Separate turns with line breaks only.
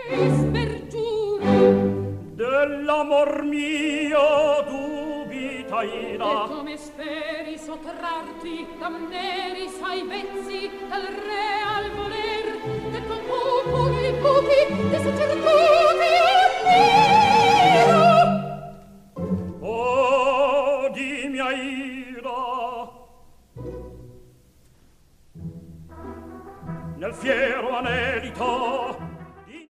Dell'amor mio dubita Ida.
E come speri sottrarti da neri sai vezzi dal re al voler del tuo cupo dei pupi dei sacerdoti ammiro.
Oh, di mia Ida, nel fiero anelito